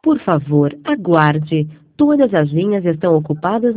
Por favor, aguarde. Todas as linhas estão ocupadas